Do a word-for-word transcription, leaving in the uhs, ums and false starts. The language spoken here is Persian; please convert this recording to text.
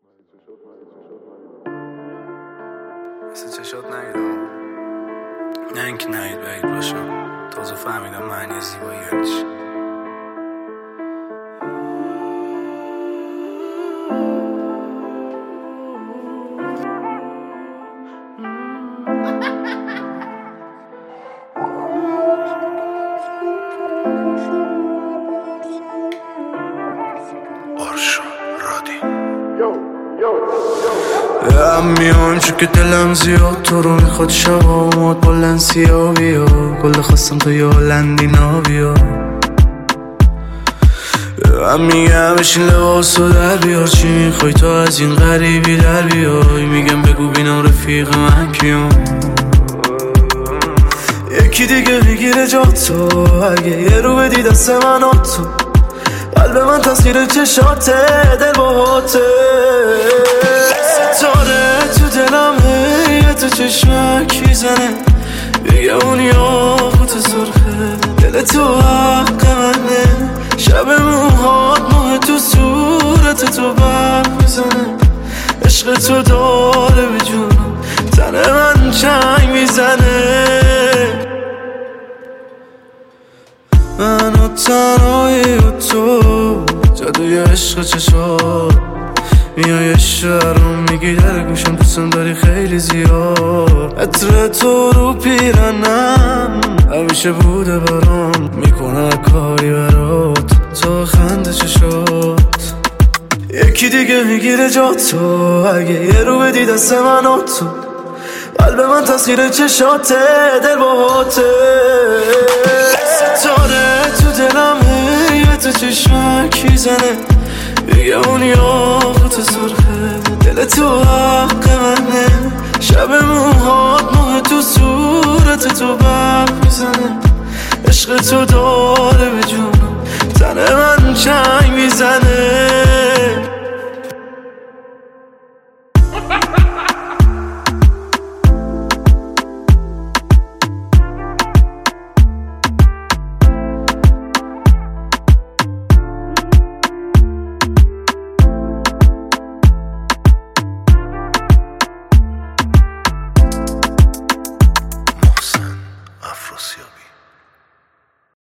مثل چشات نیدم، نه اینکه نهید بعید باشم. تازه فهمیدم معنی زیبایی یعنی چی. هم میام چون که دلم زیاد تو رو میخواد شب آماد با لنسیا بیا گل خواستم تو یه هلندی نابیا. هم میگم بشین لباس و در بیار چی میخوای تو از این غریبی در بیای. میگم بگو بینم رفیق من کیم یکی دیگه بگیره جا تو اگه یه رو بدی دست من و تو قلب من تصویر چشاته دل باهاته ستاره تو دلمه یه تو چشمک میزنه بگه اون یاقوت سرخه دل تو حق منه شب موهات موه تو صورت تو برق میزنه عشق تو داره به جونم تن من چنگ میزنه من و تنهایی و تو جادوی عشق چشات میای شهرم میگی در گوشم دوستم داری خیلی زیاد عطر تو رو پیرنم همیشه بوده برام میکنه کاری برات تو خنده چشات یکی دیگه میگیره جا تو اگه یه رو بدی دست من و تو قلب من تصویر چشاته دل باهاته ستاره تو دلمه یه تو چشمک میزنه بگه اون یاقوت سرخه دل تو حق منه شب موهات موه تو صورت تو برق میزنه عشق تو داره به جونم تن من چند